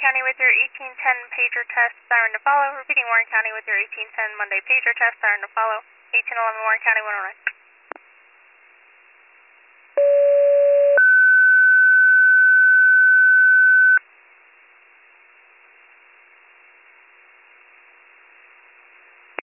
County with your 1810 pager test, siren to follow. Repeating Warren County with your 1810 Monday pager test, siren to follow. 1811 Warren County 109.